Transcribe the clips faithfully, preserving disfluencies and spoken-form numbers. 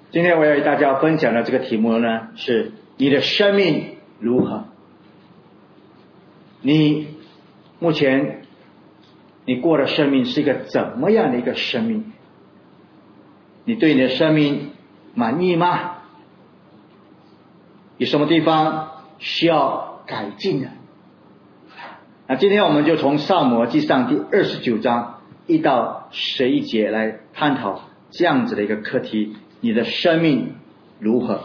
今天我要与大家分享的这个题目呢，是你的生命如何？你目前你过的生命是一个怎么样的一个生命？你对你的生命满意吗？有什么地方需要改进的？那今天我们就从撒母耳记上第二十九章一到十一节来探讨这样子的一个课题：你的生命如何？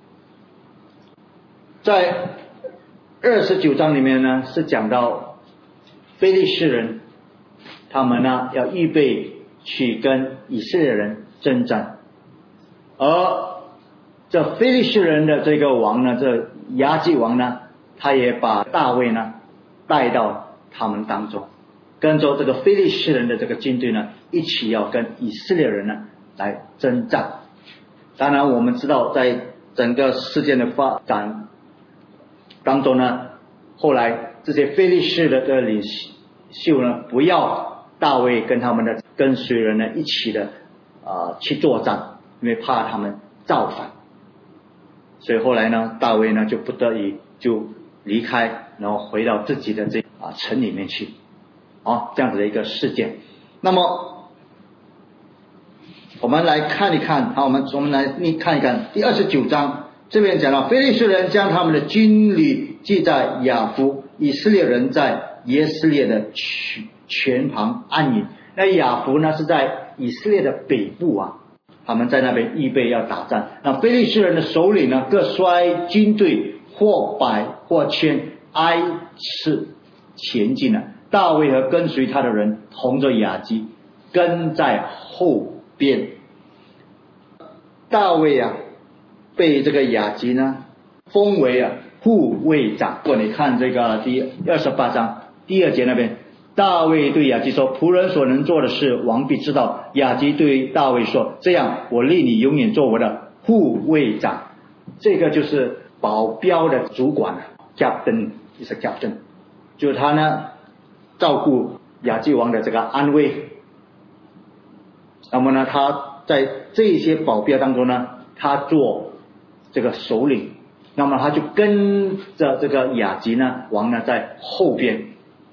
在二十九章里面呢，是讲到非利士人他们呢要预备去跟以色列人征战，而这非利士人的这个王呢，这亚基王呢，他也把大卫呢带到他们当中，跟着这个非利士人的这个军队呢一起要跟以色列人呢来征战。当然我们知道在整个事件的发展当中呢，后来这些非利士的的领袖呢不要大卫跟他们的跟随人呢一起的呃去作战，因为怕他们造反，所以后来呢大卫呢就不得已就离开，然后回到自己的这啊城里面去啊这样子的一个事件。那么我们来看一看，好，我们我们来看一看第二十九章，这边讲到非利士人将他们的军旅记在雅弗，以色列人在耶斯列的泉旁安营。那雅弗呢是在以色列的北部啊，他们在那边预备要打仗。那非利士人的首领呢各率军队或百或千挨次前进了，大卫和跟随他的人同着亚基跟在后边。大卫啊被这个亚基呢封为啊护卫长。如果你看这个第二十八章第二节那边，大卫对亚基说：仆人所能做的事，王必知道。亚基对大卫说：这样，我立你永远做我的护卫长。这个就是保镖的主管 ，captain is a captain， 就是他呢照顾亚基王的这个安危。那么呢，他在这些保镖当中呢，他做这个首领。那么他就跟着这个亚基呢王呢在后边。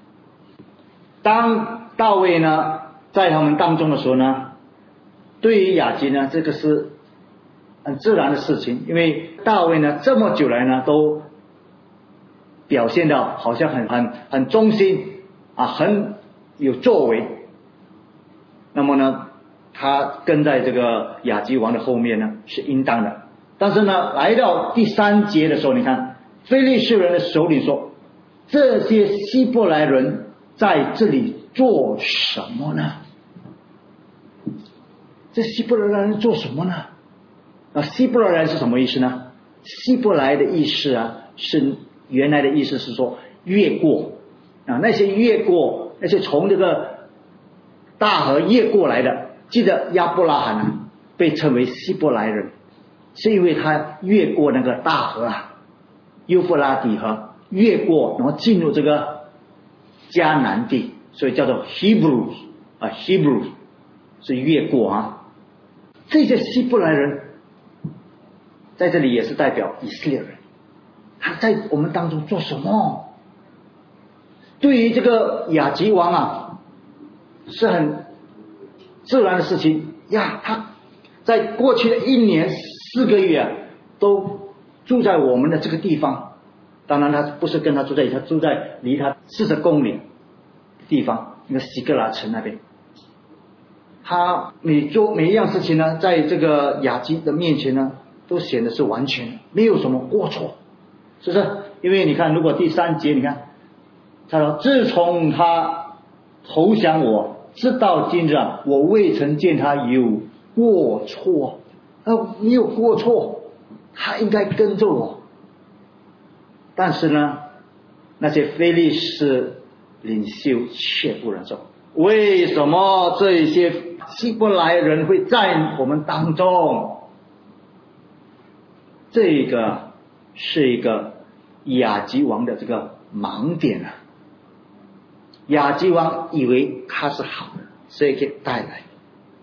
当大卫呢在他们当中的时候呢，对于亚基呢这个是很自然的事情，因为大卫呢这么久来呢都表现到好像很很很忠心啊，很有作为。那么呢他跟在这个亚基王的后面呢是应当的。但是呢来到第三节的时候，你看非利士人的首领说：这些希伯来人在这里做什么呢？这希伯来人做什么呢？啊，希伯来人是什么意思呢？希伯来的意思啊，是原来的意思是说越过啊，那些越过，那些从这个大河越过来的。记得亚伯拉罕啊被称为希伯来人，是因为他越过那个大河啊，幼发拉底河，越过然后进入这个迦南地，所以叫做 Hebrews 啊 Hebrews 是越过啊。这些希伯来人在这里也是代表以色列人，他在我们当中做什么？对于这个亚基王啊是很自然的事情呀，他在过去的一年四个月啊都住在我们的这个地方。当然他不是跟他住在一起，他住在离他四十公里地方，那个西格拉城那边。他每做每一样事情呢，在这个亚基的面前呢都显得是完全没有什么过错，是不是？因为你看如果第三节你看他说：自从他投降我直到今日，我未曾见他有过错。啊，没有过错，他应该跟着我。但是呢那些非利士领袖却不能受。为什么这些希伯来人会在我们当中？这个是一个亚基王的这个盲点啊。亚基王以为他是好的，所以可以带来。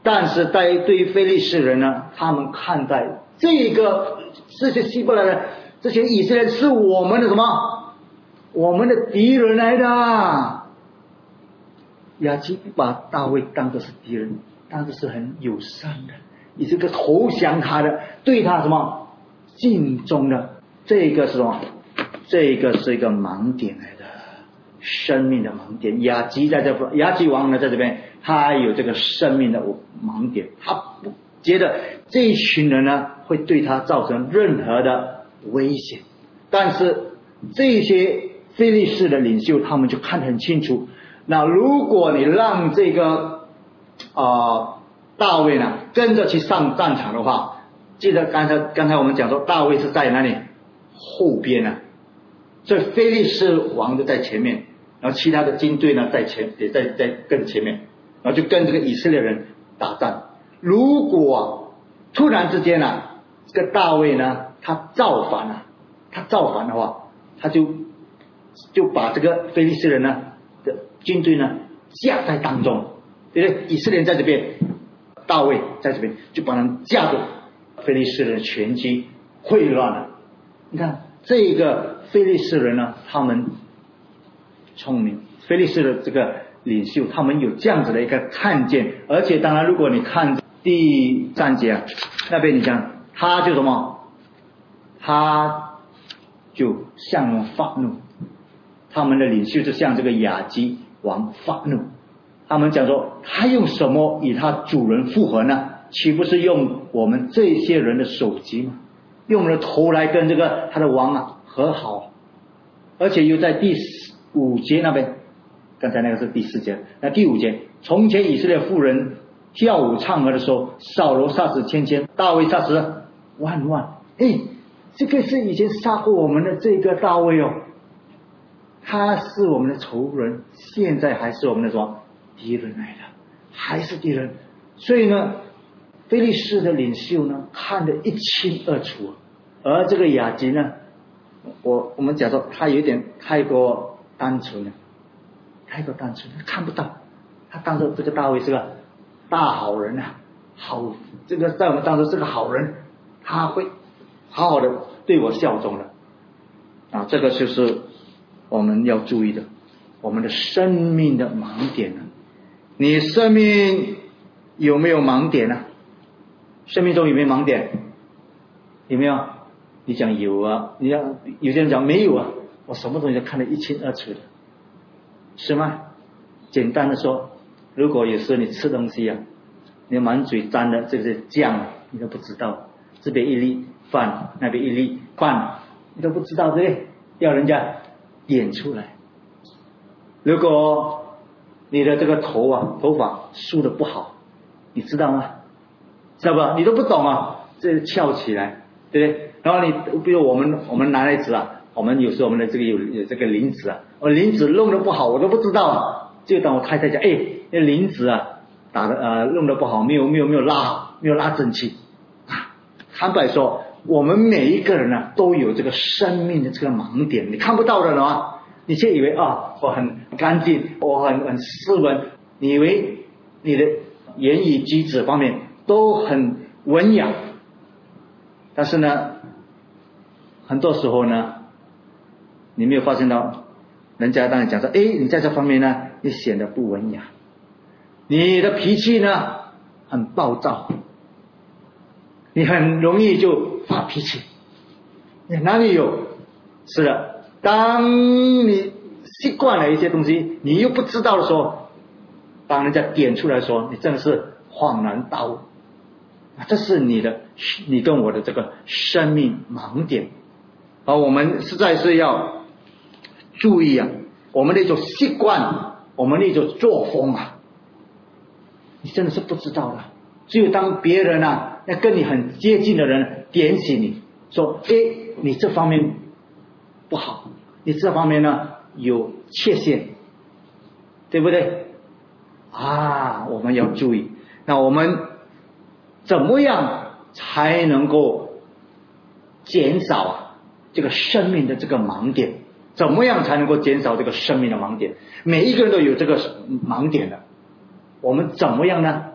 但是对对于非利士人呢，他们看待这个这些希伯来人、这些以色列是我们的什么？我们的敌人来的。亚基把大卫当作是敌人，当作是很友善的，以这个投降他的，对他什么敬重的，这个是什么？这个是一个盲点来的，生命的盲点。亚基在这，亚基王呢在这边，他有这个生命的盲点，他不觉得这一群人呢会对他造成任何的危险，但是这些非利士的领袖他们就看得很清楚。那如果你让这个啊、呃、大卫呢跟着去上战场的话，记得刚才刚才我们讲说大卫是在哪里后边呢？所以非利士王就在前面，然后其他的军队呢在前也在在更前面，然后就跟这个以色列人打仗。如果、啊、突然之间呢，这个大卫呢他造反了，他造反的话，他就就把这个非利士人呢的军队呢架在当中，对不对？以色列人在这边，大卫在这边，就把他们架住，非利士人的全军溃乱了。你看这个非利士人呢，他们聪明，非利士的这个领袖，他们有这样子的一个看见。而且当然，如果你看第三节啊，那边你讲他就什么，他就向人发怒，他们的领袖就向这个亚基王发怒。他们讲说，他用什么与他主人复合呢？岂不是用我们这些人的首级吗？用我们的头来跟这个他的王啊和好。而且又在第五节那边，刚才那个是第四节，那第五节，从前以色列妇人跳舞唱和的时候，扫罗杀死千千，大卫杀死万万。诶，这个是以前杀过我们的这个大卫哦，他是我们的仇人，现在还是我们的什么敌人来的，还是敌人。所以呢，非利士的领袖呢看得一清二楚，而这个亚基呢，我我们讲说他有点太过单纯了，太过单纯了，看不到，他当作这个大卫是个大好人啊，好，这个在我们当中是个好人，他会好好的对我效忠的啊，这个就是我们要注意的，我们的生命的盲点呢？你生命有没有盲点呢？生命中有没有盲点？有没有？你讲有啊，你要有些人讲没有啊，我什么东西都看得一清二楚的，是吗？简单的说，如果有时候你吃东西啊，你满嘴沾的这些酱你都不知道，这边一粒饭，那边一粒饭，你都不知道，对不对？要人家点出来。如果你的这个头啊头发梳的不好，你知道吗？知道吧？你都不懂啊，这翘起来，对不对？然后你比如我们我们男孩子啊，我们有时候我们的这个有有这个领子啊，我领子弄得不好，我都不知道啊。就当我太太讲，哎，那领子啊打的呃弄得不好，没有没有没有拉好，没有拉整齐啊。坦白说，我们每一个人呢都有这个生命的这个盲点，你看不到的呢，你却以为啊我很干净，我很很斯文，你以为你的言语举止方面都很文雅，但是呢，很多时候呢，你没有发现到，人家当然讲说，哎，你在这方面呢，你显得不文雅，你的脾气呢很暴躁，你很容易就发脾气，你哪里有？是的，当你习惯了一些东西，你又不知道的时候，当人家点出来说，你真的是恍然大悟，这是你的，你跟我的这个生命盲点。而我们实在是要注意啊，我们那种习惯，我们那种作风啊，你真的是不知道的。只有当别人啊，要跟你很接近的人点起你说，诶，你这方面不好，你这方面呢有缺陷，对不对啊？我们要注意。那我们怎么样才能够减少啊这个生命的这个盲点？怎么样才能够减少这个生命的盲点？每一个人都有这个盲点的，我们怎么样呢？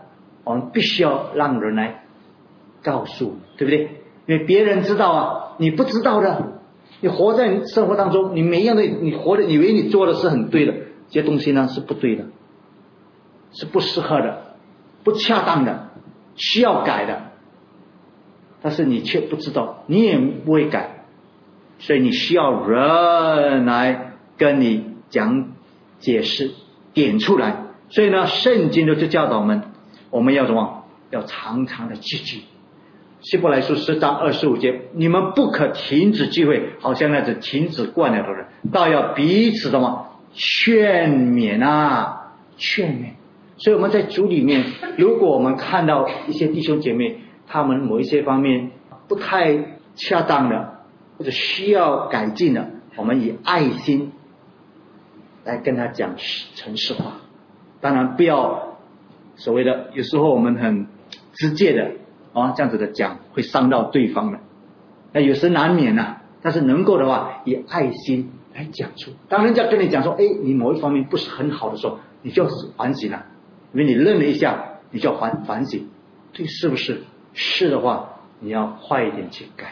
我们必须要让人来告诉，对不对？因为别人知道啊，你不知道的，你活在生活当中，你每一样的你活的，以为你做的是很对的，这些东西呢是不对的，是不适合的，不恰当的，需要改的，但是你却不知道，你也不会改，所以你需要人来跟你讲解释点出来。所以呢，圣经就教导我们，我们要什么？要常常的记住。希伯来书十章二十五节，你们不可停止聚会，好像那只停止惯了的人，倒要彼此什么劝勉啊，劝勉。所以我们在主里面，如果我们看到一些弟兄姐妹，他们某一些方面不太恰当的，或者需要改进的，我们以爱心来跟他讲诚实话。当然不要所谓的，有时候我们很直接的啊，这样子的讲会伤到对方的，那有时难免啊，但是能够的话以爱心来讲出。当人家跟你讲说，哎，你某一方面不是很好的时候，你就反省了，因为你认了一下，你就要反反省，对，是不是？是的话，你要快一点去改。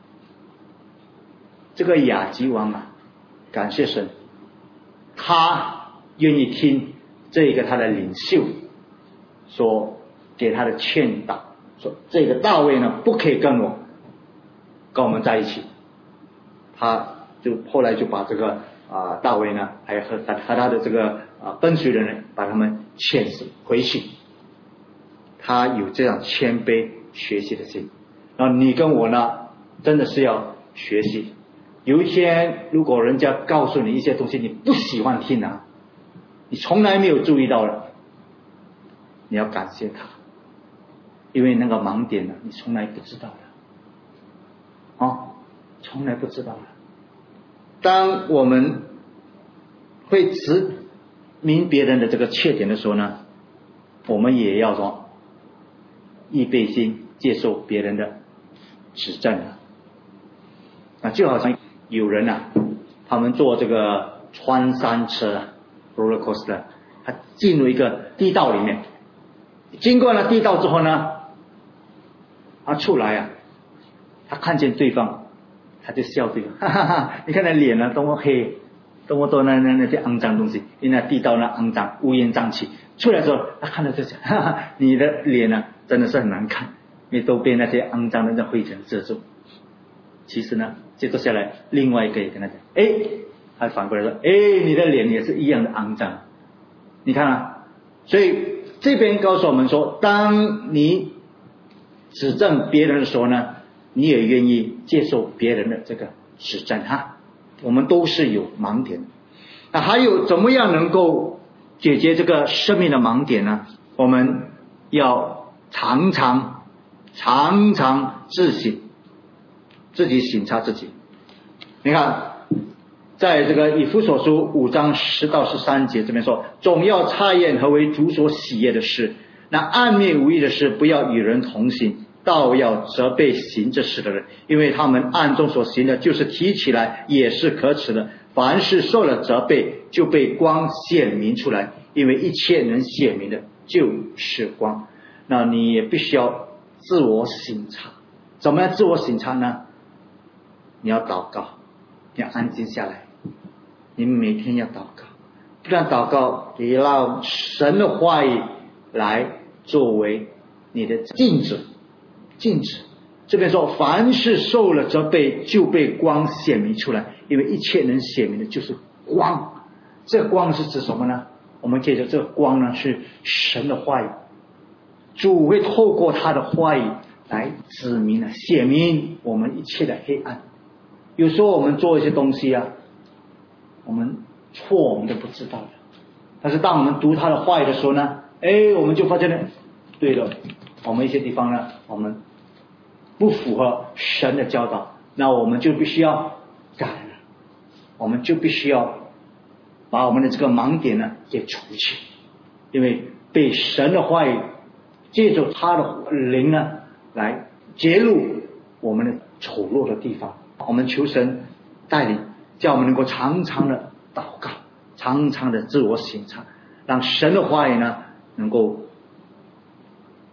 这个亚基王啊，感谢神，他愿意听这个他的领袖所给他的劝导，说这个大卫呢不可以跟我跟我们在一起。他就后来就把这个啊、呃、大卫呢还和和他的这个啊、呃、跟随的人把他们劝回去。他有这样谦卑学习的心，然后你跟我呢真的是要学习。有一天如果人家告诉你一些东西你不喜欢听啊，你从来没有注意到了，你要感谢他，因为那个盲点呢你从来不知道的啊，从来不知道的。当我们会指明别人的这个缺点的时候呢，我们也要说预备心接受别人的指正啊。那就好像有人啊，他们坐这个穿山车 roller coaster， 他进入一个地道里面，经过了地道之后呢，他出来啊，他看见对方，他就笑对方，哈哈哈！你看他脸啊多么黑，多么多那那那些肮脏东西，因为那地道那肮脏，乌烟瘴气。出来之后，他看到就讲，哈哈，你的脸呢、啊、真的是很难看，因为都被那些肮脏的那灰尘遮住。其实呢，接着下来，另外一个也跟他讲，哎，他反过来说，哎，你的脸也是一样的肮脏。你看啊，所以这边告诉我们说，当你指正别人的时候呢，你也愿意接受别人的这个指正哈。我们都是有盲点，那还有怎么样能够解决这个生命的盲点呢？我们要常常常常自省，自己省察自己。你看在这个以弗所书五章十到十三节这边说，总要察验何为主所喜悦的事，那暗昧无益的事不要与人同行，倒要责备行这事的人，因为他们暗中所行的就是提起来也是可耻的，凡是受了责备就被光显明出来，因为一切能显明的就是光。那你也必须要自我省察。怎么样自我省察呢？你要祷告，你要安静下来，你每天要祷告，不但祷告，也让神的话语来作为你的镜子。镜子这边说，凡是受了责备就被光显明出来，因为一切能显明的就是光。这个光是指什么呢？我们可以说这个光呢是神的话语，主会透过他的话语来指明了显明我们一切的黑暗。有时候我们做一些东西啊，我们错我们都不知道的，但是当我们读他的话语的时候呢，哎，我们就发现了，对了，我们一些地方呢我们不符合神的教导，那我们就必须要改了，我们就必须要把我们的这个盲点呢给除去，因为被神的话语借着他的灵呢来揭露我们的丑陋的地方。我们求神带领，叫我们能够常常的祷告，常常的自我省察，让神的话语呢能够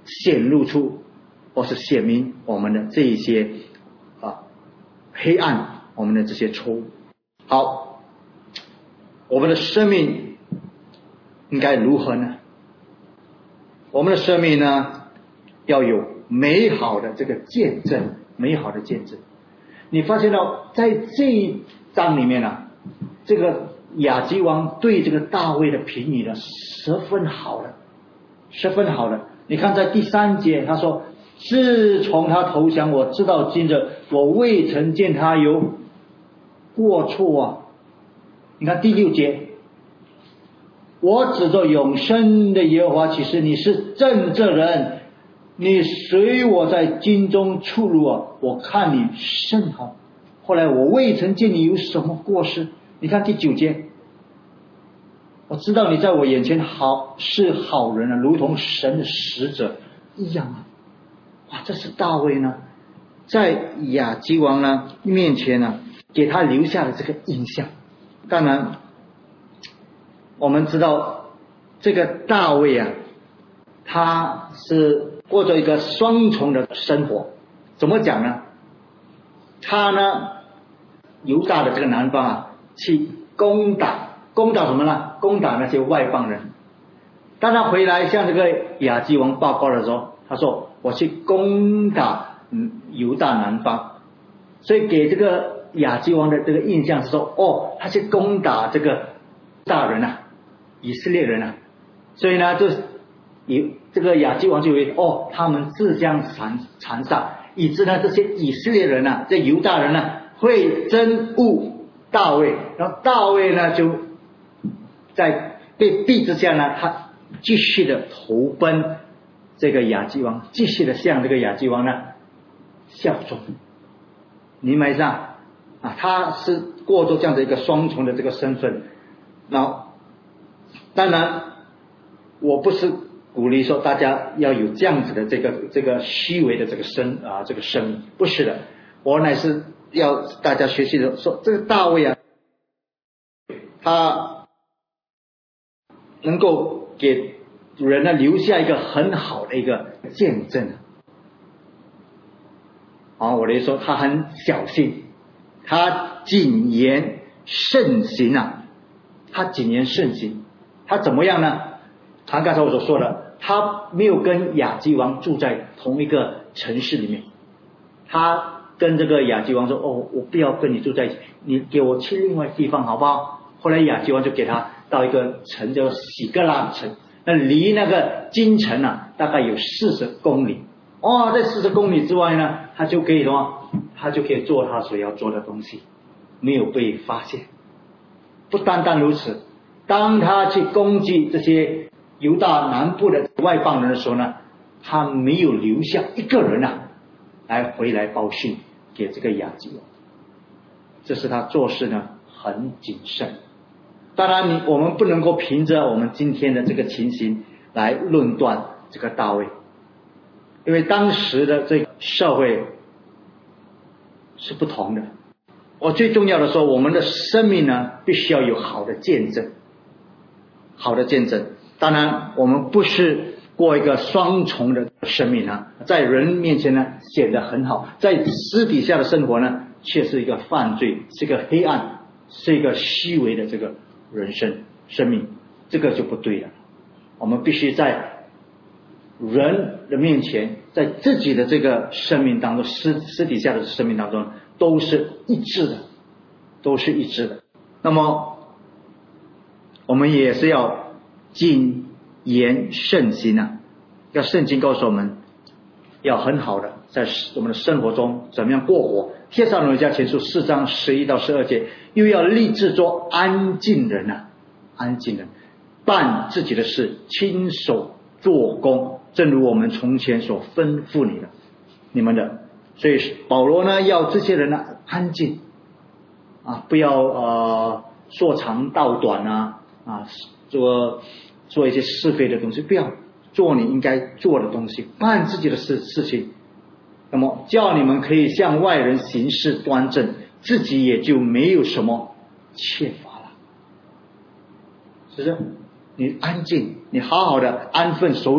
显露出或是显明我们的这一些啊黑暗，我们的这些错误。好，我们的生命应该如何呢？我们的生命呢，要有美好的这个见证，美好的见证。你发现到在这一章里面呢，这个亚基王对这个大卫的评语呢，十分好的，十分好的。你看在第三节，他说：“自从他投降，我知道今日我未曾见他有过错啊。”你看第六节，我指着永生的耶和华起誓，你是正直人，你随我在京中出入啊，我看你甚好。后来我未曾见你有什么过失。你看第九节，我知道你在我眼前好是好人啊，如同神的使者一样啊。哇，这是大卫呢，在亚基王呢面前呢，给他留下了这个印象。当然，我们知道这个大卫啊，他是过着一个双重的生活。怎么讲呢？他呢，犹大的这个南方啊，去攻打攻打什么呢？攻打那些外邦人。当他回来向这个亚基王报告的时候，他说：“我去攻打嗯犹大南方。”所以给这个亚基王的这个印象是说：“哦，他去攻打这个大人啊，以色列人啊。”所以呢，就以这个亚基王就以为哦，他们自相残残杀，以致呢这些以色列人啊，这犹大人呢会憎恶大卫，然后大卫呢就在被逼之下呢，他继续的投奔这个亚基王，继续的向这个亚基王呢效忠。你明白上啊，他是过着这样的一个双重的这个身份。然后当然我不是鼓励说大家要有这样子的这个这个虚伪的这个生啊这个生命，不是的，我乃是要大家学习的说，这个大卫啊，他能够给人呢留下一个很好的一个见证。啊，我来说他很小心，他谨言慎行啊，他谨言慎行，他怎么样呢？他刚才我所说的，他没有跟亚基王住在同一个城市里面，他跟这个亚基王说：“哦，我不要跟你住在一起，你给我去另外地方好不好？”后来亚基王就给他到一个城叫喜格拉城，那离那个京城啊大概有四十公里。哦，在四十公里之外呢，他就可以什么？他就可以做他所要做的东西，没有被发现。不单单如此，当他去攻击这些犹大南部的外邦人的时候呢，他没有留下一个人啊来回来报讯给这个亚基王。这是他做事呢很谨慎。当然你我们不能够凭着我们今天的这个情形来论断这个大卫，因为当时的这个社会是不同的。我最重要的说，我们的生命呢必须要有好的见证，好的见证。当然我们不是过一个双重的生命啊，在人面前呢显得很好，在私底下的生活呢却是一个犯罪，是一个黑暗，是一个虚伪的这个人生生命，这个就不对了。我们必须在人的面前，在自己的这个生命当中，私私底下的生命当中都是一致的，都是一致的。那么我们也是要谨言慎行啊，要圣经告诉我们要很好的在我们的生活中怎么样过活。帖撒罗尼迦前书四章十一到十二节，又要立志做安静人啊，安静人，办自己的事，亲手做工，正如我们从前所吩咐你的你们的。所以保罗呢要这些人呢安静啊，不要呃说长道短啊啊，做做一些是非的东西，不要做你应该做的东西，办自己的事事情。那么叫你们可以向外人行事端正，自己也就没有什么缺乏了。是不是？你安静，你好好的安分守己，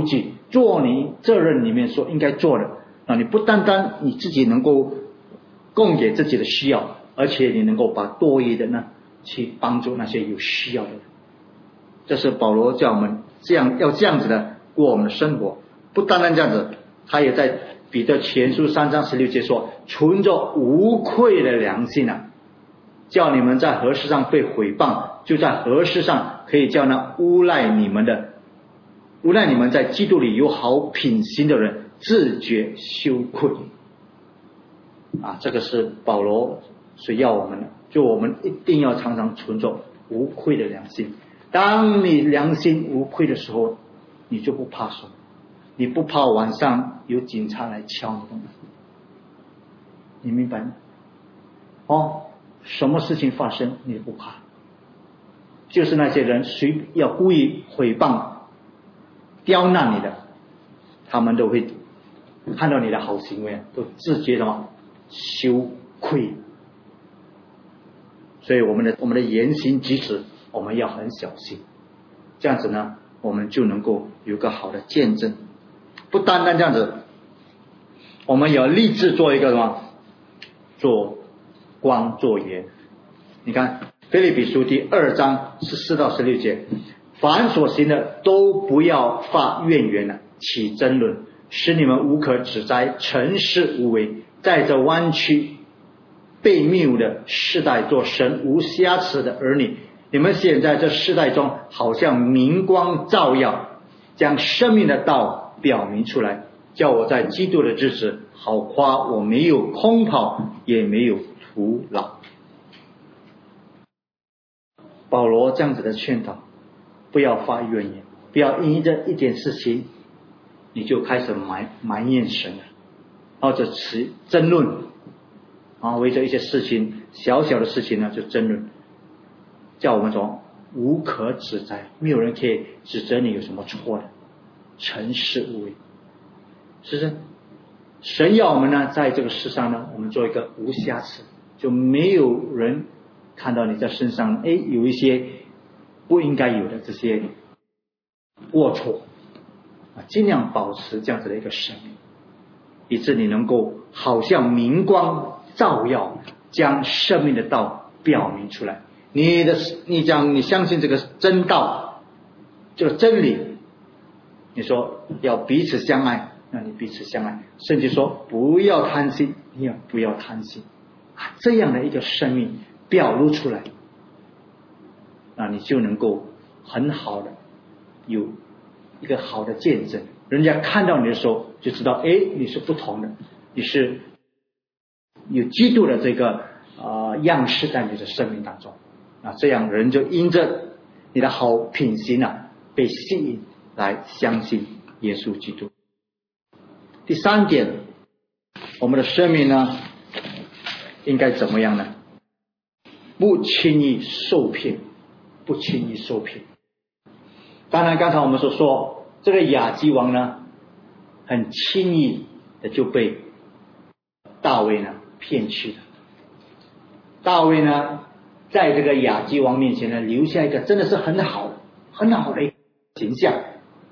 做你这任里面所应该做的啊！你不单单你自己能够供给自己的需要，而且你能够把多余的呢去帮助那些有需要的人。这是保罗叫我们这样要这样子的过我们的生活。不单单这样子，他也在彼得前书三章十六节说，存着无愧的良心啊，叫你们在何事上被毁谤，就在何事上可以叫那诬赖你们的无赖你们在基督里有好品行的人自觉羞愧啊！这个是保罗所要我们的，就我们一定要常常存着无愧的良心。当你良心无愧的时候，你就不怕什么，你不怕晚上有警察来敲你的门，你明白吗？哦，什么事情发生你不怕，就是那些人谁要故意毁谤刁难你的，他们都会看到你的好行为都自觉什么羞愧。所以我们的我们的言行举止我们要很小心，这样子呢我们就能够有个好的见证。不单单这样子，我们也要立志做一个什么，做光做盐。你看腓立比书第二章十四到十六节，凡所行的都不要发怨言了，起争论，使你们无可指摘，诚实无为，在这弯曲被谬的世代做神无瑕疵的儿女。你们现在这世代中好像明光照耀，将生命的道表明出来，叫我在基督的日子好夸我没有空跑，也没有徒劳。保罗这样子的劝导，不要发怨言，不要因着一点事情你就开始埋埋怨神了，或者持争论啊，为着一些事情小小的事情呢就争论，叫我们说无可指摘，没有人可以指责你有什么错的，诚实无为。是不是神要我们呢在这个世上呢我们做一个无瑕疵，就没有人看到你在身上诶有一些不应该有的这些龌龊啊，尽量保持这样子的一个生命，以致你能够好像明光照耀，将生命的道表明出来。你的你讲你相信这个真道，这个真理，你说要彼此相爱，那你彼此相爱，甚至说不要贪心，你也不要贪心啊，这样的一个生命表露出来，那你就能够很好的有一个好的见证，人家看到你的时候就知道，诶，你是不同的，你是有基督的这个呃样式在你的生命当中啊，这样人就因着你的好品行啊被吸引来相信耶稣基督。第三点，我们的生命呢应该怎么样呢？不轻易受骗，不轻易受骗。当然刚才我们所说这个亚基王呢很轻易的就被大卫呢骗去了。大卫呢在这个亚基王面前呢留下一个真的是很好很好的一个形象，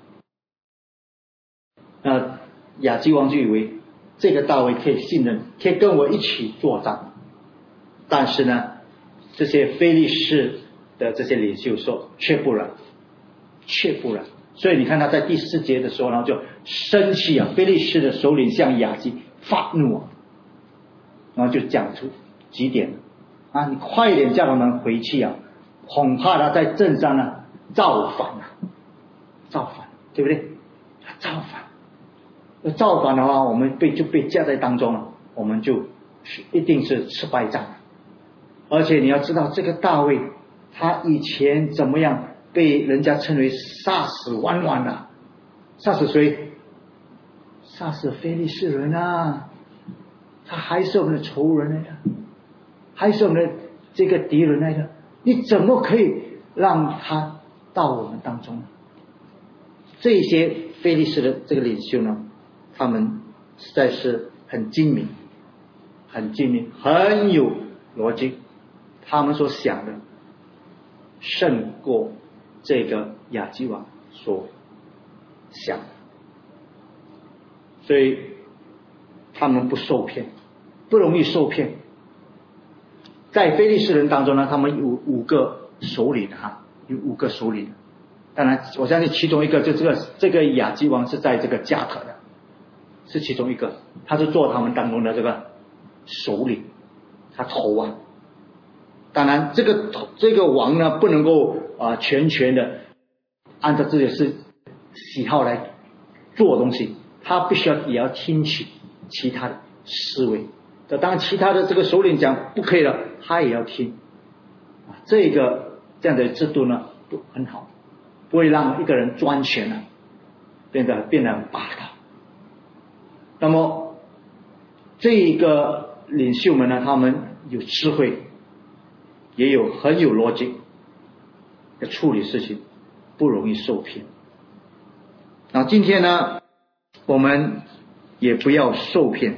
那亚基王就以为这个大卫可以信任，可以跟我一起作战。但是呢这些非利士的这些领袖说却不然，却不然。所以你看他在第四节的时候，然后就生气啊，非利士的首领向亚基发怒啊，然后就讲出几点啊，你快一点叫他们回去啊，恐怕他在镇上呢造反啊，造反，对不对？造反，那造反的话，我们被就被夹在当中了，我们就是一定是吃败仗。而且你要知道，这个大卫他以前怎么样被人家称为杀死万万啊，杀死谁？杀死非利士人啊，他还是我们的仇人来的，还是我们的这个敌人来的，你怎么可以让他到我们当中呢？这些非利士的这个领袖呢，他们实在是很精明，很精明，很有逻辑，他们所想的胜过这个亚基王所想的。 所以他们不受骗，不容易受骗。在非利士人当中呢，他们有五个首领哈，有五个首领。当然，我相信其中一个就这个这个亚基王是在这个加特的，是其中一个，他是做他们当中的这个首领，他头啊。当然，这个这个王呢，不能够啊、呃、全权的按照自己的是喜好来做东西，他必须要也要听取其他的思维。当其他的这个首领讲不可以了，他也要听。啊，这个这样的制度呢，都很好，不会让一个人专权了，变得变得很霸道。那么这一个领袖们呢，他们有智慧，也有很有逻辑的处理事情，不容易受骗。那今天呢，我们也不要受骗。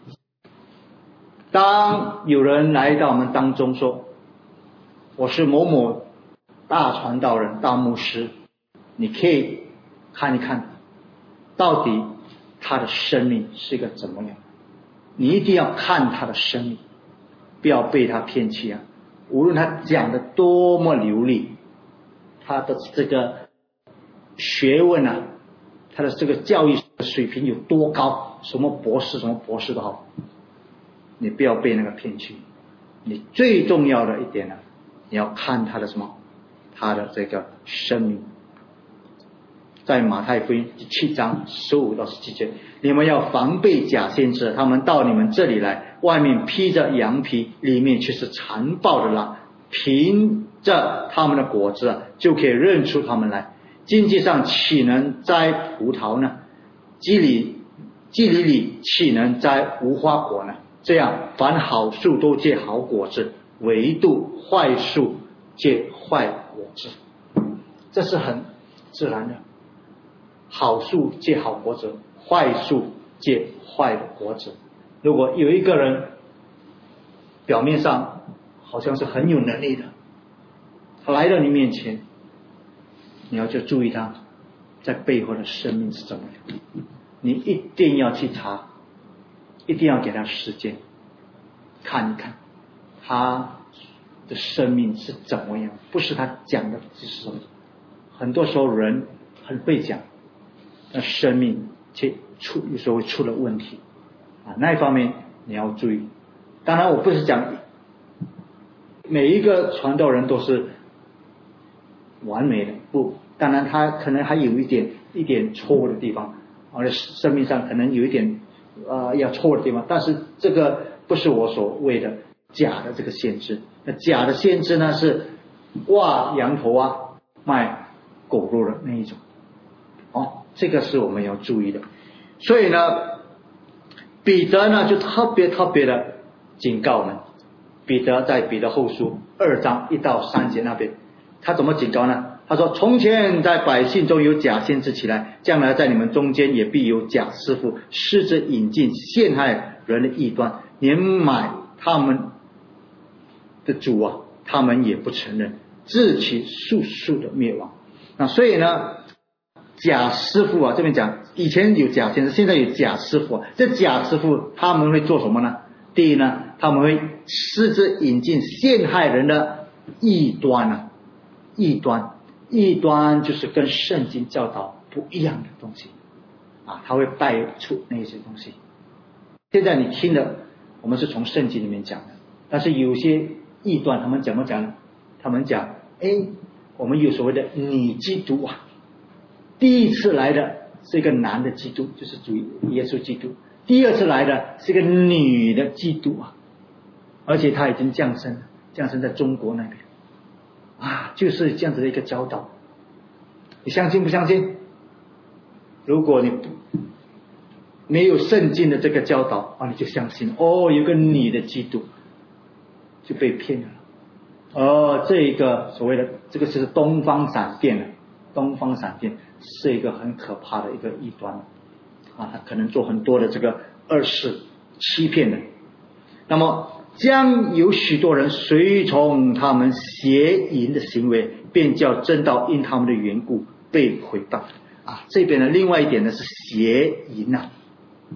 当有人来到我们当中说，我是某某大传道人、大牧师，你可以看一看到底他的生命是一个怎么样，你一定要看他的生命，不要被他骗弃啊！无论他讲的多么流利，他的这个学问啊，他的这个教育水平有多高，什么博士什么博士都好，你不要被那个骗去。你最重要的一点呢，你要看他的什么，他的这个生命。在马太福音第七章十五到十七节，你们要防备假先知，他们到你们这里来，外面披着羊皮，里面却是残暴的狼，凭着他们的果子就可以认出他们来。经济上岂能摘葡萄呢？基里基里里岂能摘无花果呢？这样，凡好树都结好果子，唯独坏树结坏果子。这是很自然的，好树结好果子，坏树结坏的果子。如果有一个人表面上好像是很有能力的，他来到你面前，你要去注意他在背后的生命是怎么样，你一定要去查，一定要给他时间看一看他的生命是怎么样，不是他讲的是什么。很多时候人很会讲，那生命却出有时候会出了问题啊，那一方面你要注意。当然我不是讲每一个传道人都是完美的，不，当然他可能还有一点一点错误的地方，而生命上可能有一点呃要错误的地方，但是这个不是我所谓的假的这个先知。那假的先知呢，是挖羊头啊卖狗肉的那一种哦，这个是我们要注意的。所以呢，彼得呢就特别特别的警告我们。彼得在彼得后书二章一到三节那边，他怎么警告呢？他说，从前在百姓中有假先知起来，将来在你们中间也必有假师傅，施着引进陷害人的异端，连买他们的主啊，他们也不承认，自其速速的灭亡。那所以呢，假师傅啊，这边讲以前有假先知，现在有假师傅啊。这假师傅他们会做什么呢？第一呢，他们会施着引进陷害人的异端啊，异端，异端就是跟圣经教导不一样的东西啊，他会带出那些东西。现在你听的，我们是从圣经里面讲的，但是有些异端，他们怎么讲呢？他们讲，哎，我们有所谓的女基督啊，第一次来的是一个男的基督，就是主耶稣基督。第二次来的是一个女的基督啊，而且他已经降生了，降生在中国那边啊，就是这样子的一个教导。你相信不相信？如果你没有圣经的这个教导啊，你就相信哦，有个女的基督，就被骗了。哦，这一个所谓的这个是东方闪电啊，东方闪电是一个很可怕的一个异端啊，他可能做很多的这个二事欺骗的。那么将有许多人随从他们邪淫的行为，便叫真道因他们的缘故被毁谤啊。这边呢，另外一点呢是邪淫啊，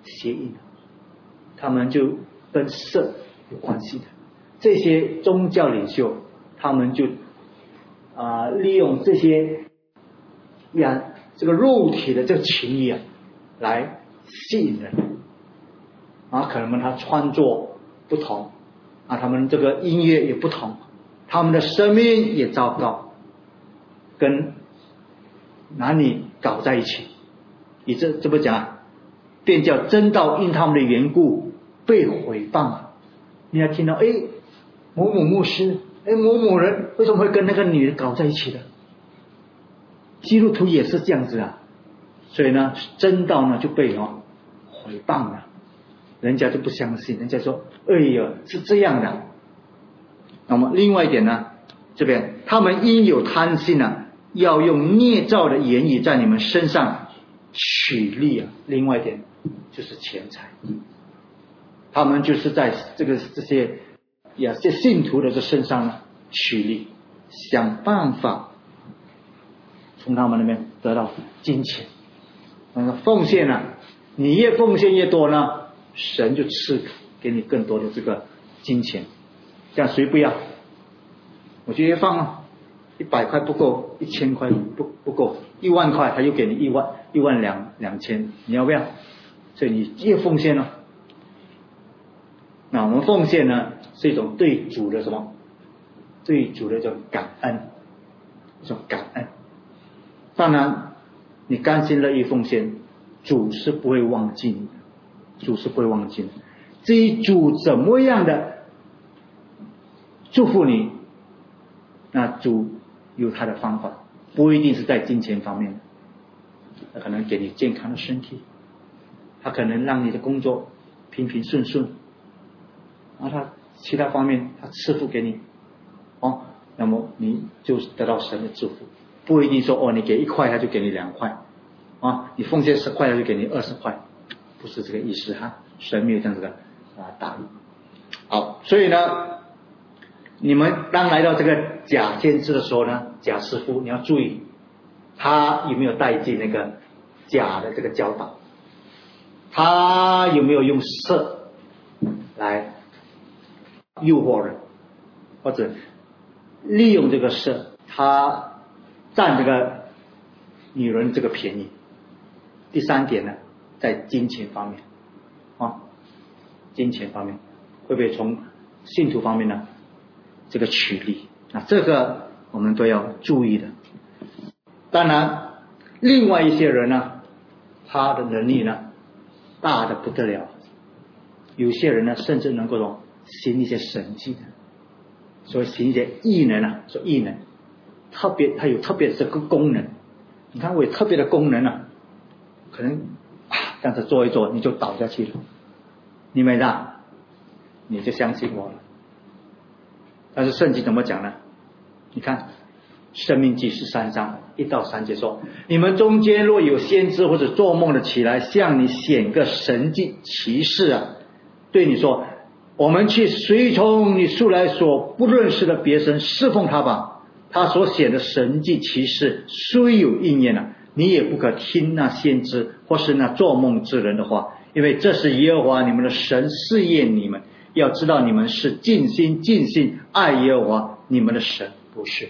邪淫，他们就跟色有关系的。这些宗教领袖，他们就啊、呃、利用这些呀这个肉体的这个情欲啊，来吸引人啊。可能他穿着不同啊，他们这个音乐也不同，他们的生命也糟糕，跟男女搞在一起，以这这么讲，便叫真道因他们的缘故被毁谤了。你还听到哎，某某牧师，哎某某人为什么会跟那个女人搞在一起的？基督徒也是这样子啊，所以呢，真道呢就被哦毁谤了，人家就不相信，人家说，哎呀是这样的。那么另外一点呢，这边他们因有贪心啊，要用捏造的言语在你们身上取利啊。另外一点就是钱财，他们就是在这个这些呀这信徒的这身上呢取利，想办法从他们那边得到金钱。那个奉献呢，你越奉献越多呢，神就赐给你更多的这个金钱。这样谁不要？我就越放啊，一百块不够，一千块不不够，一万块他又给你一万一万两两千，你要不要？所以你越奉献呢，那我们奉献呢是一种对主的什么？对主的这种感恩，一种感恩。当然，你甘心乐意奉献，主是不会忘记你的，主是不会忘记你的。至于主怎么样的祝福你，那主有他的方法，不一定是在金钱方面的，他可能给你健康的身体，他可能让你的工作平平顺顺，然后他其他方面他赐福给你，哦，那么你就得到神的祝福。不一定说哦，你给一块他就给你两块，啊，你奉献十块他就给你二十块，不是这个意思哈，神没有这样子的啊大。好，所以呢，你们当来到这个假先知的时候呢，假师傅你要注意，他有没有带进那个假的这个教导，他有没有用色来诱惑人，或者利用这个色，他占这个女人这个便宜。第三点呢，在金钱方面啊，金钱方面会不会从信徒方面呢这个取利啊，这个我们都要注意的。当然另外一些人呢，他的能力呢大的不得了，有些人呢甚至能够行一些神迹的，所以行一些异能啊，说异能特别，它有特别的这个功能。你看我有特别的功能啊，可能啊这样子做一做你就倒下去了，你没的，你就相信我了。但是圣经怎么讲呢？你看申命记十三章一到三节说，你们中间若有先知或者做梦的起来向你显个神迹奇事啊，对你说，我们去随从你素来所不认识的别神侍奉他吧，他所显的神迹奇事虽有应验啊，你也不可听那先知或是那做梦之人的话，因为这是耶和华你们的神试验你们，要知道你们是尽心尽性爱耶和华你们的神，不是。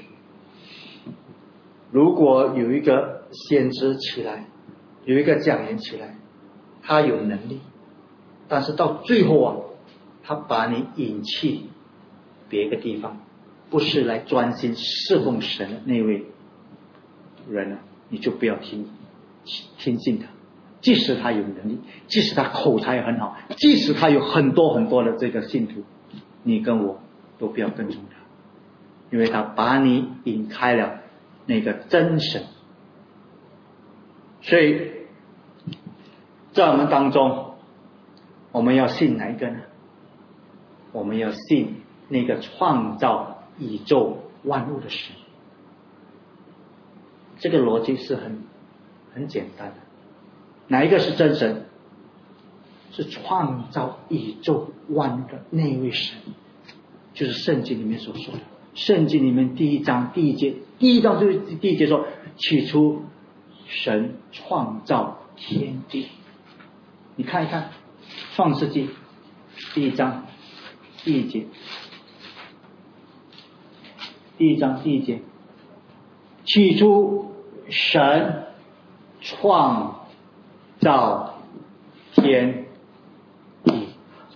如果有一个先知起来，有一个讲员起来，他有能力，但是到最后啊，他把你引去别个地方，不是来专心侍奉神的那位人呢，你就不要听听信他。即使他有能力，即使他口才很好，即使他有很多很多的这个信徒，你跟我都不要跟从他，因为他把你引开了那个真神。所以在我们当中，我们要信哪一个呢？我们要信那个创造宇宙万物的神。这个逻辑是很很简单的。哪一个是真神？是创造宇宙万物的那位神，就是圣经里面所说的。圣经里面第一章第一节，第一章就是第一节说，起初神创造天地。 你看一看创世纪第一章第一节，第一章第一节，起初神创造天地，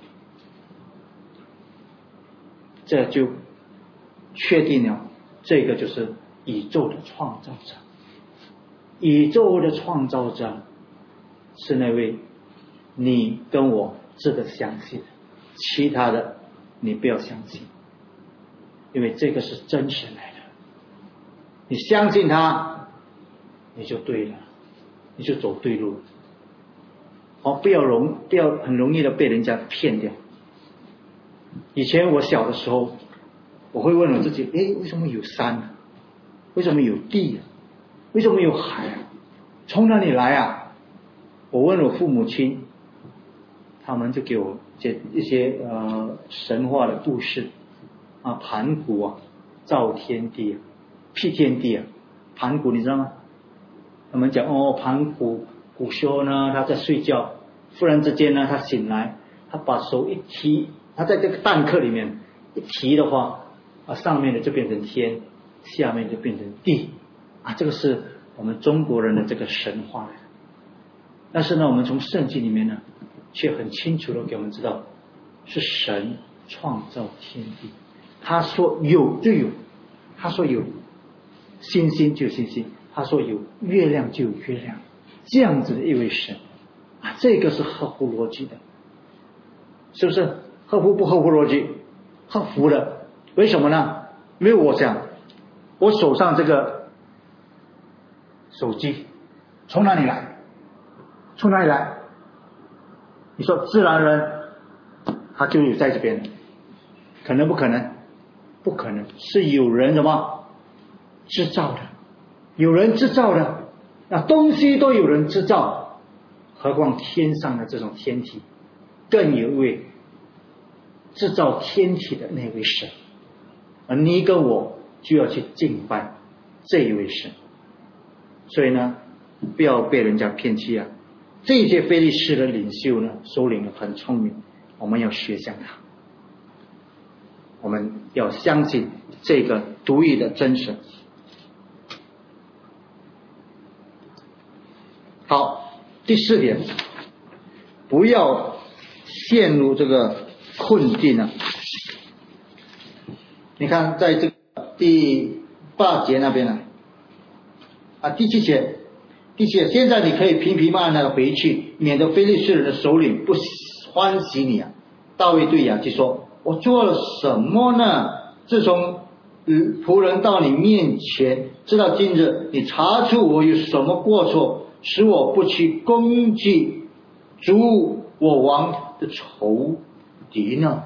这就确定了这个就是宇宙的创造者。宇宙的创造者是那位你跟我值得相信的，其他的你不要相信，因为这个是真实来的。你相信他，你就对了，你就走对路。哦，不要容不要很容易的被人家骗掉。以前我小的时候，我会问我自己，诶，为什么有山啊？为什么有地啊？为什么有海啊？从哪里来啊？我问我父母亲，他们就给我这一些呃神话的故事啊，盘古啊，造天地啊，辟天地啊。盘古你知道吗？他们讲哦，盘古古时候呢，他在睡觉，忽然之间呢，他醒来，他把手一提，他在这个蛋壳里面一提的话，啊，上面的就变成天，下面就变成地啊，这个是我们中国人的这个神话来的。但是呢，我们从圣经里面呢，却很清楚的给我们知道，是神创造天地。他说有就有，他说有星星就有星星，他说有月亮就有月亮，这样子的一位神啊，这个是合乎逻辑的，是不是？合乎不合乎逻辑？合乎的。为什么呢？因为我想，我手上这个手机从哪里来？从哪里来？你说自然人他就有在这边，可能不可能？不可能，是有人什么制造的，有人制造的，那东西都有人制造，何况天上的这种天体，更有一位制造天体的那位神，而你跟我就要去敬拜这一位神。所以呢，不要被人家骗弃啊！这些非利士的领袖呢，首领呢很聪明，我们要学像他，我们要相信这个独一的真神。好，第四点，不要陷入这个困境啊！你看，在这个第八节那边呢，啊，第七节。第七，现在你可以平平安安的回去，免得非利士人的首领不欢喜你啊。大卫对雅基说：我做了什么呢？自从仆人到你面前，直到今日，你查出我有什么过错，使我不去攻击主我王的仇敌呢？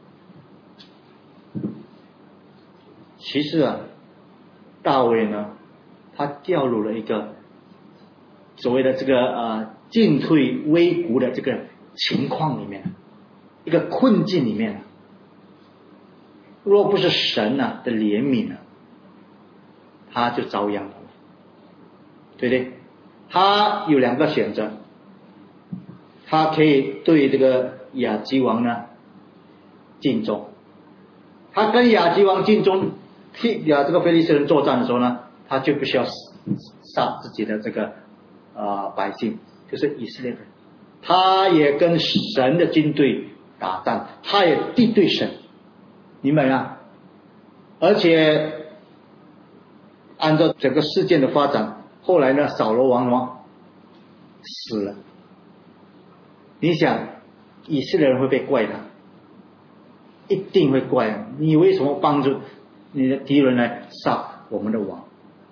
其实啊，大卫呢，他掉入了一个所谓的这个呃进退危谷的这个情况里面，一个困境里面，若不是神啊的怜悯啊，他就遭殃了，对不对？他有两个选择，他可以对这个亚基王呢尽忠，他跟亚基王尽忠，替亚这个非利士人作战的时候呢，他就不需要杀自己的这个呃百姓，就是以色列人，他也跟神的军队打仗，他也敌对神，明白吗？而且按照整个事件的发展，后来呢，扫罗王王死了，你想以色列人会被怪他，一定会怪啊！你为什么帮助你的敌人来杀我们的王？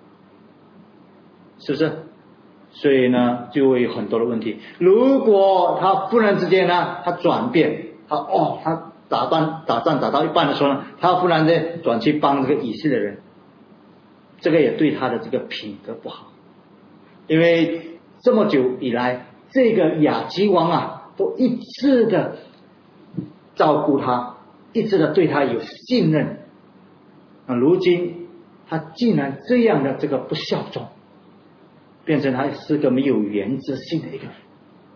是不是？所以呢，就会有很多的问题。如果他忽然之间呢，他转变，他哦，他打仗打仗打到一半的时候呢，他忽然间转去帮这个以色列人，这个也对他的这个品格不好。因为这么久以来，这个亚基王啊，都一直的照顾他，一直的对他有信任。啊，如今他竟然这样的这个不效忠，变成他是个没有原则性的一个人，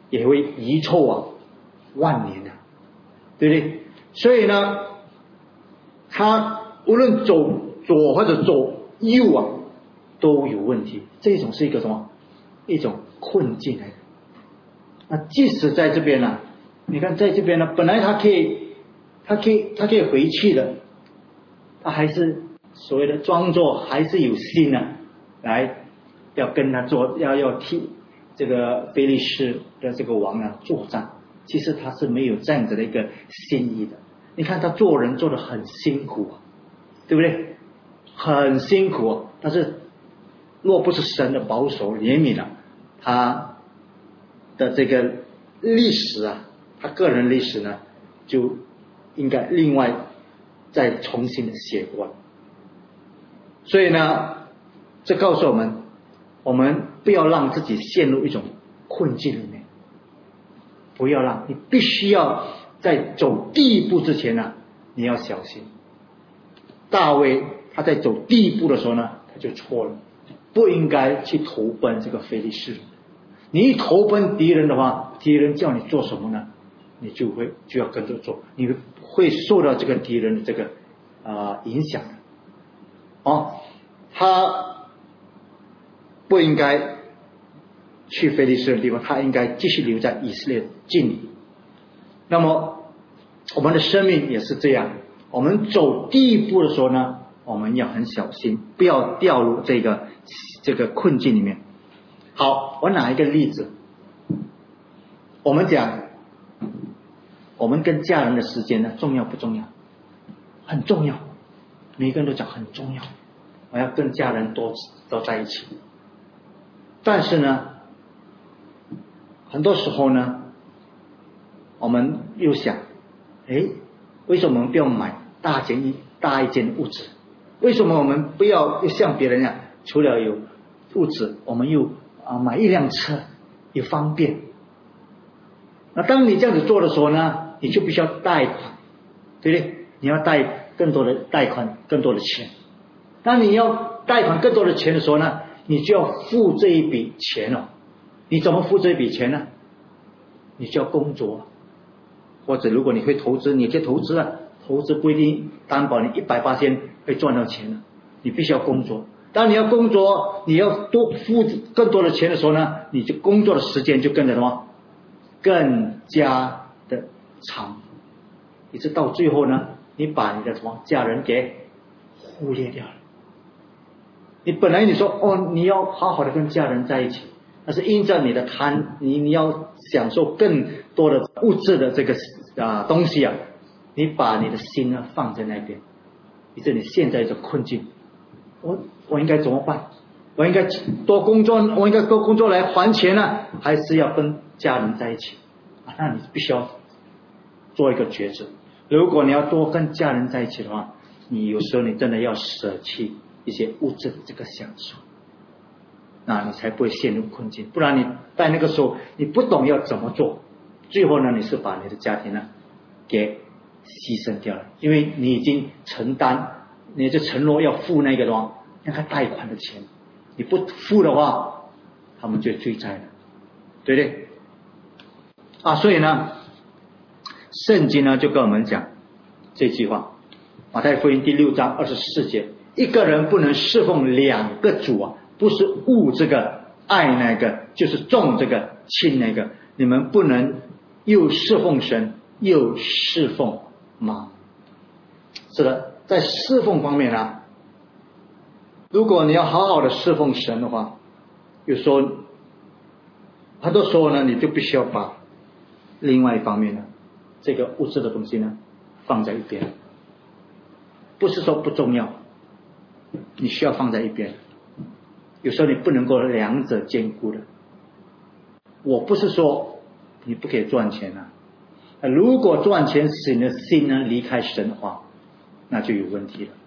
也会遗臭啊万年啊，对不对？所以呢，他无论走左或者走右啊，都有问题。这种是一个什么？一种困境来的。那即使在这边呢、啊，你看在这边呢，本来他可以，他可以，他可以回去的，他还是所谓的装作还是有心啊，来要跟他做，要要替这个非利士的这个王啊作战。其实他是没有这样子的一个心意的。你看他做人做得很辛苦啊，对不对？很辛苦啊。但是若不是神的保守怜悯啊，他的这个历史啊，他个人历史呢，就应该另外再重新的写过。所以呢，这告诉我们，我们不要让自己陷入一种困境里面，不要让，你必须要在走第一步之前呢，你要小心。大卫他在走第一步的时候呢，他就错了，不应该去投奔这个非利士。你一投奔敌人的话，敌人叫你做什么呢？你就会就要跟着做，你会受到这个敌人的这个啊、呃、影响的。哦，他不应该去非利士的地方，他应该继续留在以色列境里。那么我们的生命也是这样，我们走第一步的时候呢，我们要很小心，不要掉入这个这个困境里面。好，我拿一个例子，我们讲我们跟家人的时间呢，重要不重要？很重要，每个人都讲很重要，我要跟家人多多在一起。但是呢，很多时候呢，我们又想，哎，为什么我们不要买大间一大一间屋子？为什么我们不要像别人一样，除了有屋子，我们又啊买一辆车，也方便？那当你这样子做的时候呢，你就必须要贷款，对不对？你要贷更多的贷款，更多的钱。当你要贷款更多的钱的时候呢，你就要付这一笔钱哦。你怎么付这一笔钱呢？你就要工作，或者如果你会投资，你可以投资啊。投资不一定担保你一百八千会赚到钱的，你必须要工作。当你要工作，你要多付更多的钱的时候呢，你就工作的时间就跟着什么？更加的长，一直到最后呢，你把你的什么家人给忽略掉了。你本来你说哦，你要好好的跟家人在一起，但是因着你的贪，你你要享受更多的物质的这个啊东西啊，你把你的心呢放在那边，以致你现在的困境，我我应该怎么办？我应该多工作，我应该多工作来还钱呢，还是要跟家人在一起啊？那你必须要做一个抉择。如果你要多跟家人在一起的话，你有时候你真的要舍弃一些物质的这个享受，那你才不会陷入困境。不然你在那个时候你不懂要怎么做，最后呢你是把你的家庭呢给牺牲掉了，因为你已经承担，你就承诺要付那个的话，那个贷款的钱，你不付的话，他们就追债了，对不对？啊，所以呢，圣经呢就跟我们讲这句话，马太福音第六章二十四节，一个人不能侍奉两个主啊，不是恶这个爱那个，就是重这个轻那个，你们不能又侍奉神又侍奉妈。是的，在侍奉方面啊，如果你要好好的侍奉神的话，有时候很多时候呢，你就必须要把另外一方面呢，这个物质的东西呢放在一边。不是说不重要，你需要放在一边。有时候你不能够两者兼顾的。我不是说你不可以赚钱啊，如果赚钱使你的心呢离开神的话，那就有问题了。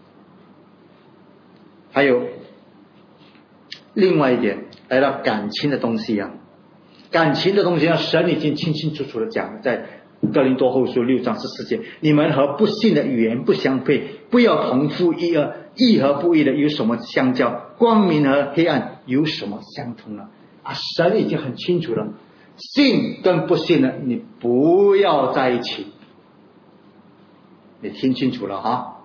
还有另外一点，来到感情的东西啊，感情的东西啊，神已经清清楚楚的讲了，在哥林多后书六章十四节，你们和不信的语言不相配，不要同父异儿，义和不义的有什么相交？光明和黑暗有什么相同呢？啊，神已经很清楚了， 信跟不信的，你不要在一起。你听清楚了哈，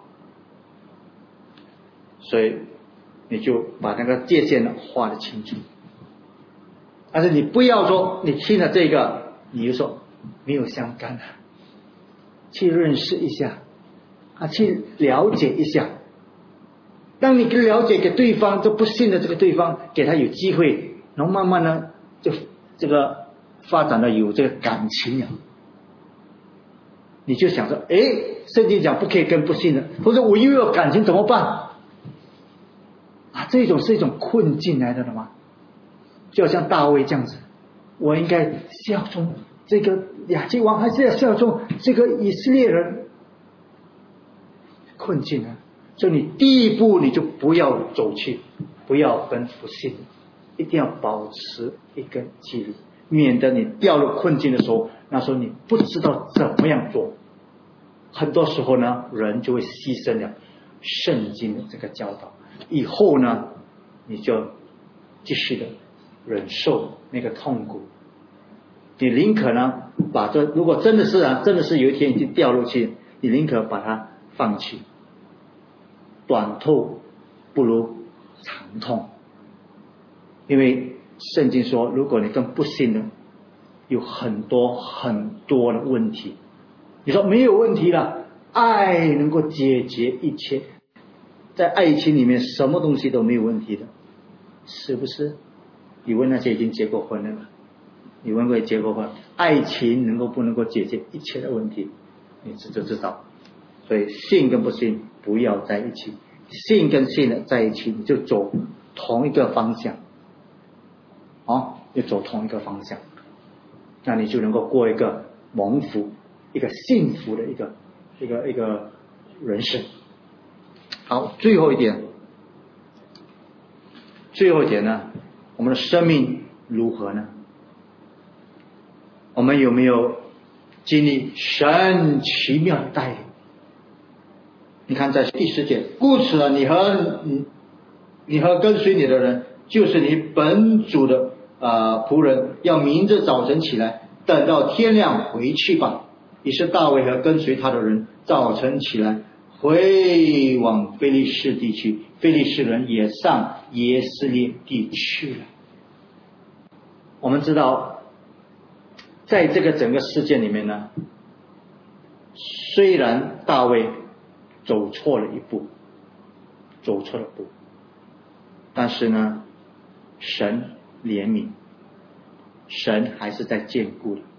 所以你就把那个界限画得清楚。但是你不要说你听了这个，你就说没有相干的，去认识一下啊，去了解一下。当你了解给对方，就不信的这个对方，给他有机会，然后慢慢呢，就这个发展到有这个感情了。你就想说，哎，圣经讲不可以跟不信的，或者我又有感情怎么办？啊，这种是一种困境来的了吗？就好像大卫这样子，我应该效忠这个亚基王，还是要效忠这个以色列人？困境啊！所以你第一步你就不要走去，不要跟不信，一定要保持一个纪律，免得你掉入困境的时候，那时候你不知道怎么样做。很多时候呢，人就会牺牲了圣经的这个教导，以后呢，你就继续的忍受那个痛苦。你宁可呢，把这如果真的是啊，真的是有一天已经掉入去，你宁可把它放弃。短痛不如长痛，因为圣经说，如果你跟不信的有很多很多的问题，你说没有问题了，爱能够解决一切，在爱情里面什么东西都没有问题的，是不是？你问那些已经结过婚的了，你问过结过婚，爱情能够不能够解决一切的问题，你知就知道。所以信跟不信不要在一起，信跟信的在一起，你就走同一个方向，哦，就走同一个方向，那你就能够过一个蒙福、一个幸福的一个一个一个人生。好，最后一点，最后一点呢，我们的生命如何呢？我们有没有经历神奇妙的带领？你看在第十节，故此啊，你和你你和跟随你的人，就是你本主的呃仆人，要明着早晨起来，等到天亮回去吧。于是大卫和跟随他的人早晨起来，回往非利士地区，非利士人也上耶斯列地去了。我们知道，在这个整个事件里面呢，虽然大卫走错了一步，走错了步，但是呢，神怜悯，神还是在眷顾的，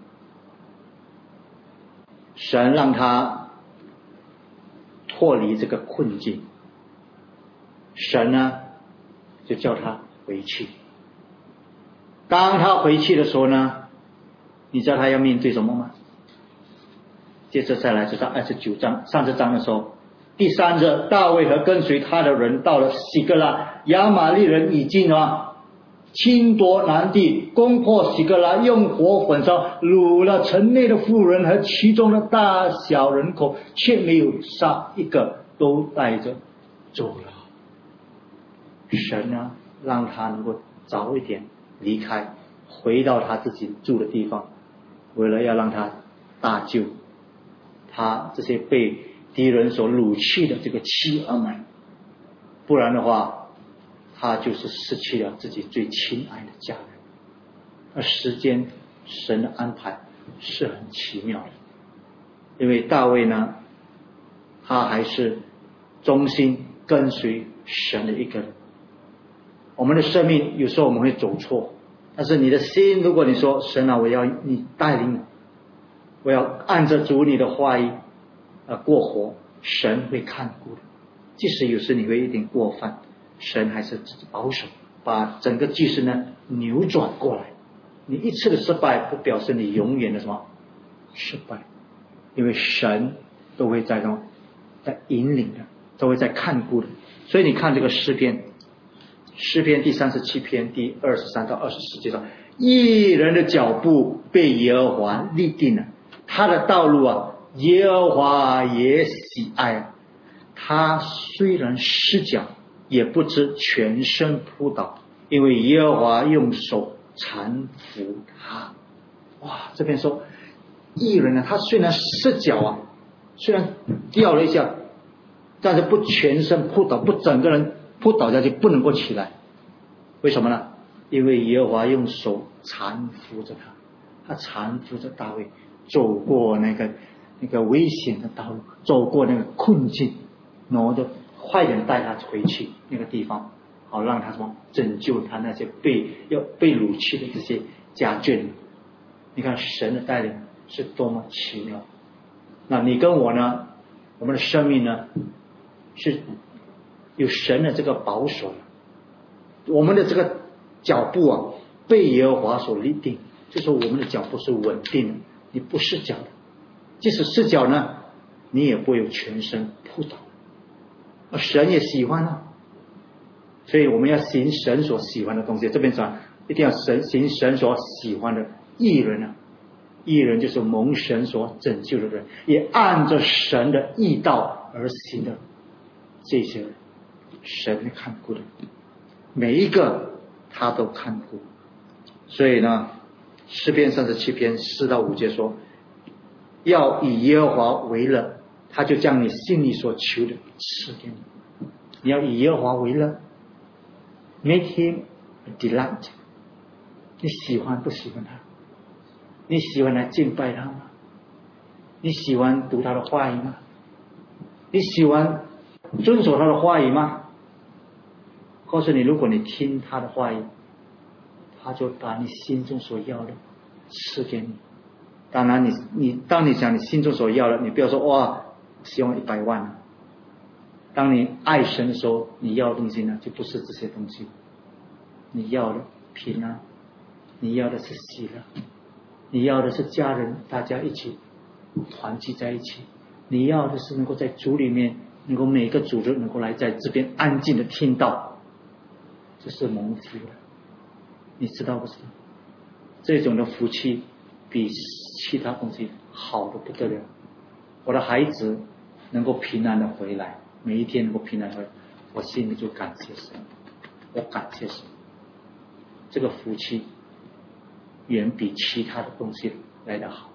神让他脱离这个困境，神呢就叫他回去。当他回去的时候呢，你知道他要面对什么吗？接着再来就到二十九章，上这章的时候，第三日，大卫和跟随他的人到了喜格拉，亚玛力人已经啊侵夺南地，攻破喜格拉，用火焚烧，掳了城内的妇人和其中的大小人口，却没有杀一个，都带着走了。神啊，让他能够早一点离开，回到他自己住的地方，为了要让他搭救他这些被敌人所掳去的这个妻儿们，不然的话，他就是失去了自己最亲爱的家人。而时间，神的安排是很奇妙的，因为大卫呢，他还是忠心跟随神的一个人。我们的生命有时候我们会走错，但是你的心，如果你说神啊，我要你带领我，我要按着主你的话语呃过活，神会看顾的。即使有时你会一点过犯，神还是保守，把整个局势呢扭转过来。你一次的失败不表示你永远的什么失败，因为神都会在什么在引领的，都会在看顾的。所以你看这个诗篇，诗篇第三十七篇第二十三到二十四节上，义人的脚步被耶和华立定了，他的道路啊，耶和华也喜爱。他虽然失脚，也不知全身扑倒，因为耶和华用手搀扶他。 哇，这边说义人呢，他虽然失脚啊，虽然掉了一下，但是不全身扑倒，不整个人扑倒下去，不能够起来。为什么呢？因为耶和华用手搀扶着他，他搀扶着大卫走过那个那个危险的道路，走过那个困境，然后就快点带他回去那个地方，好让他什么拯救他那些被要被掳去的这些家眷。你看神的带领是多么奇妙。那你跟我呢，我们的生命呢是有神的这个保守，我们的这个脚步啊被耶和华所立定，就说我们的脚步是稳定的，你不失脚的，即使失脚呢，你也不会有全身扑倒。而神也喜欢啊，所以我们要行神所喜欢的东西。这边讲一定要神行神所喜欢的义人啊，义人就是蒙神所拯救的人，也按着神的义道而行的这些人，神看顾的每一个他都看顾。所以呢，诗篇三十七篇四到五节说，要以耶和华为乐，他就将你心里所求的赐给你。你要以耶和华为乐， make him a delight。 你喜欢不喜欢他？你喜欢来敬拜他吗？你喜欢读他的话语吗？你喜欢遵守他的话语吗？告诉你，如果你听他的话语，他就把你心中所要的赐给你。当然你你当你想你心中所要的，你不要说哇希望一百万啊。当你爱神的时候，你要的东西呢就不是这些东西，你要的平安，你要的是喜乐，你要的是家人大家一起团聚在一起，你要的是能够在主里面，能够每个主日能够来在这边安静的听到，这是蒙福的。你知道不知道？这种的福气比其他东西好的不得了。我的孩子能够平安的回来，每一天能够平安回来，我心里就感谢神，我感谢神。这个福气远比其他的东西来得好。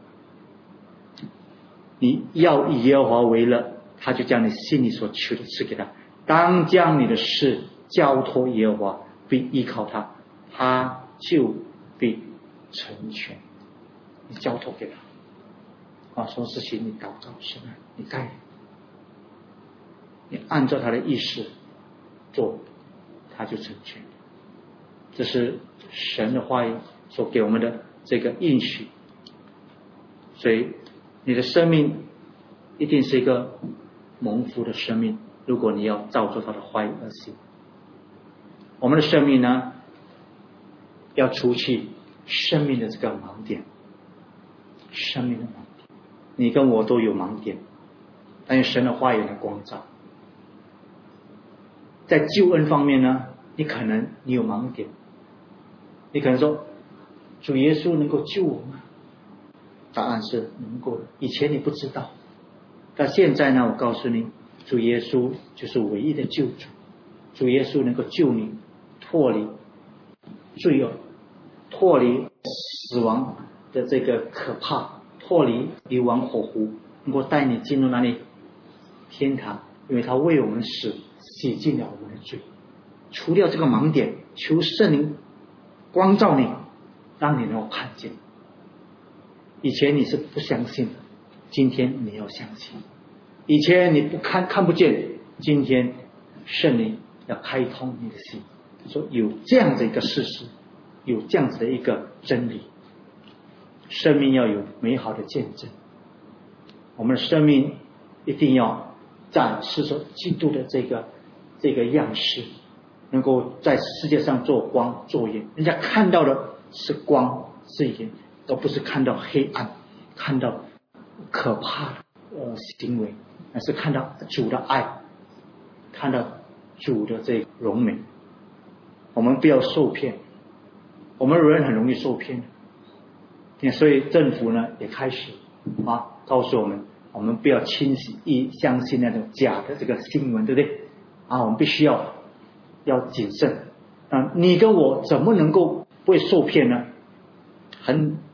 你要以耶和华为乐，他就将你心里所求的赐给他。当将你的事交托耶和华，并依靠他，他就必成全。你交托给他啊，什么事情你祷告神啊，你带你按照他的意思做，他就成全。这是神的话语所给我们的这个应许。所以你的生命一定是一个蒙福的生命，如果你要照着他的话语而行。我们的生命呢，要除去生命的这个盲点，生命的盲点，你跟我都有盲点，但是神的话语来光照。在救恩方面呢，你可能你有盲点，你可能说主耶稣能够救我吗？答案是能够的。以前你不知道，但现在呢，我告诉你，主耶稣就是唯一的救主。主耶稣能够救你脱离罪恶，脱离死亡的这个可怕，脱离流亡火湖，能够带你进入那里天堂，因为他为我们死，洗净了我们的罪，除掉这个盲点。求圣灵光照你，让你能够看见。以前你是不相信的，今天你要相信。以前你不看看不见，今天圣灵要开通你的心，说有这样的一个事实，有这样子的一个真理。生命要有美好的见证，我们的生命一定要展示出基督的这个这个样式，能够在世界上做光做盐。人家看到的是光是盐，而不是看到黑暗，看到可怕的呃行为，而是看到主的爱，看到主的这个荣美。我们不要受骗，我们人很容易受骗的，所以政府呢也开始啊告诉我们，我们不要轻易相信那种假的这个新闻，对不对啊？我们必须要要谨慎啊！你跟我怎么能够不会受骗呢？很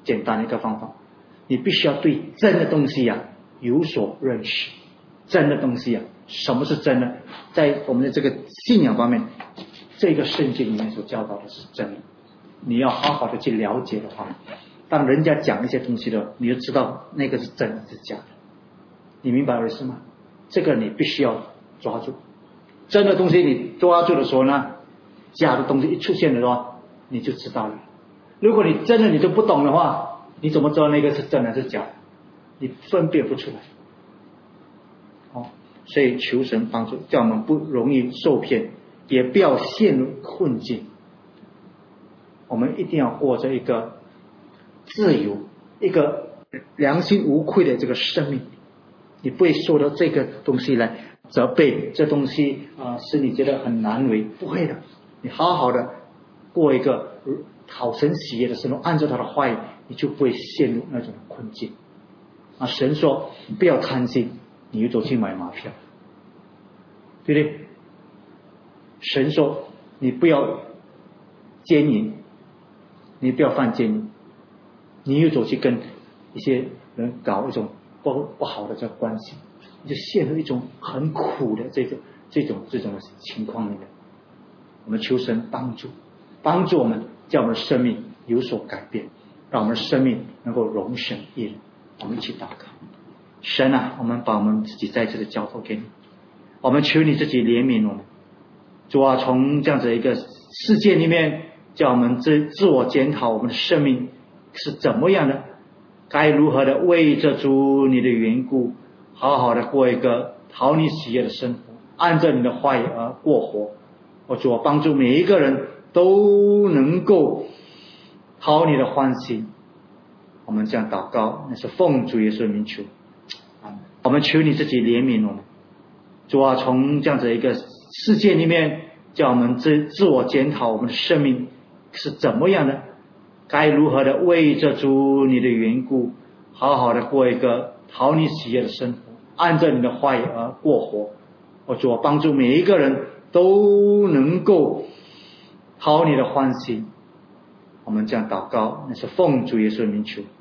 简单的一个方法，你必须要对真的东西啊有所认识。真的东西啊，什么是真的？在我们的这个信仰方面，这个圣经里面所教导的是真的。你要好好的去了解的话，当人家讲一些东西的，你就知道那个是真的是假的。你明白我的意思吗？这个你必须要抓住。真的东西你抓住的时候呢，假的东西一出现的话，你就知道了。如果你真的你都不懂的话，你怎么知道那个是真的是假的？你分辨不出来。哦，所以求神帮助，叫我们不容易受骗，也不要陷入困境。我们一定要过着一个自由、一个良心无愧的这个生命。你不会受到这个东西来责备，这东西啊、呃、使你觉得很难为，不会的。你好好的过一个讨神喜悦的生活，按照他的话语，你就不会陷入那种困境。啊，神说不要贪心，你就走去买马票，对不对？神说你不要奸淫，你不要犯奸淫，你又走去跟一些人搞一种不不好的这个关系，你就陷入一种很苦的这种这种这种情况里面。我们求神帮助，帮助我们，叫我们的生命有所改变，让我们的生命能够荣神益人。我们一起祷告。神啊，我们把我们自己再次的交托给你，我们求你自己怜悯我们。主啊，从这样子一个世界里面，叫我们自自我检讨我们的生命是怎么样的，该如何的为着主你的缘故，好好的过一个讨你喜悦的生活，按照你的话语而过活。我主啊，帮助每一个人都能够讨你的欢心。我们这样祷告，那是奉主耶稣的名求。我们求你自己怜悯我们。主啊，从这样子一个世界里面，叫我们自自我检讨我们的生命是怎么样的，该如何的为着主你的缘故，好好的过一个讨你喜悦的生活，按照你的话语而过活。我主啊，帮助每一个人都能够讨你的欢心。我们这样祷告，那是奉主耶稣的名求。